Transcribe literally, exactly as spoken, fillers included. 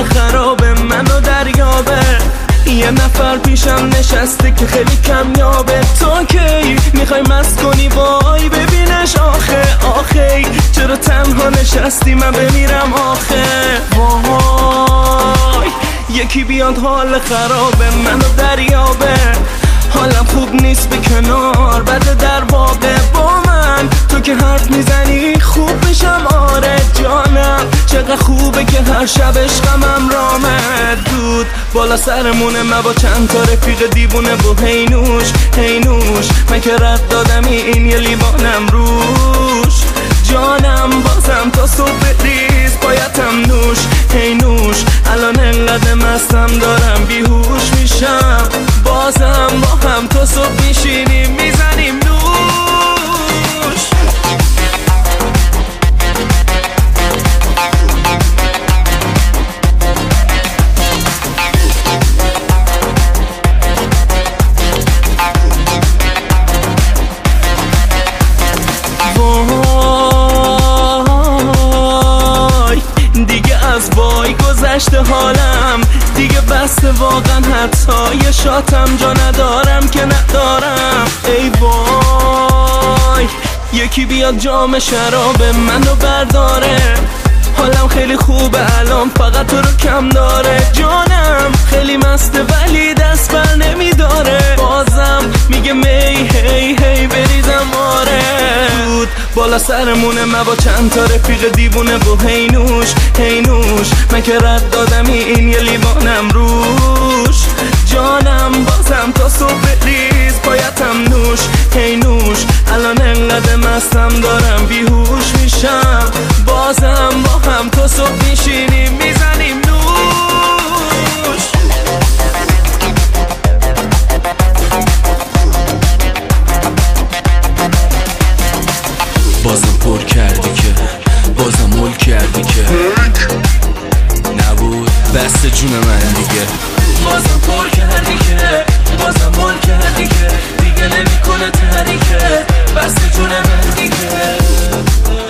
خرابه منو دریابه. یه نفر پیشم نشسته که خیلی کمیابه. تو کی میخوای مست کنی وای ببینش آخه آخه چرا تنها نشستی من بمیرم آخه وای. یکی بیاد حال خرابه منو دریابه. حالم خوب نیست به کنار بده در بابه با من. تو که حرف میزنی خوب میشم آره جانم. چقدر خوبه که هر شب عشقم رامد دود بالا سرمونه. من با چند تا رفیق دیوونه و هینوش هینوش من که رد دادمی این یه لیوانم روش. جانم بازم تا صبح ریز بایدم نوش هینوش. الان انقدر مستم دارم بیهوش میشم. بازم با هم تا صبح میشینیم میزنیم نوش. وای دیگه از وای گذشته حالم دیگه بسته واقعا. حتی یه شاتم جا ندارم که ندارم. ای وای یکی بیاد جام شراب منو برداره. حالم خیلی خوبه الان فقط تو رو کم داره. جانم خیلی مسته ولی دست بر نمیداره. بازم میگه می هی هی بریزم آره دود بالا سرمونه. من با چند تا رفیق دیوونه و هینوش هینوش من که رد دادمی این یه لیوانم روش. جانم بازم تا صبح ریز پایتم نوش هینوش. الان انقدر مستم دارم بیهوش میشم. بازم با هم تا صبح میشینیم میزنیم نوش. بازم پر کردی که بازم مول کردی که نبود بست جون من دیگه. بازم پر کردی که بازم مول کردی که دیگه نمیکنه تحریکه بست جون من دیگه.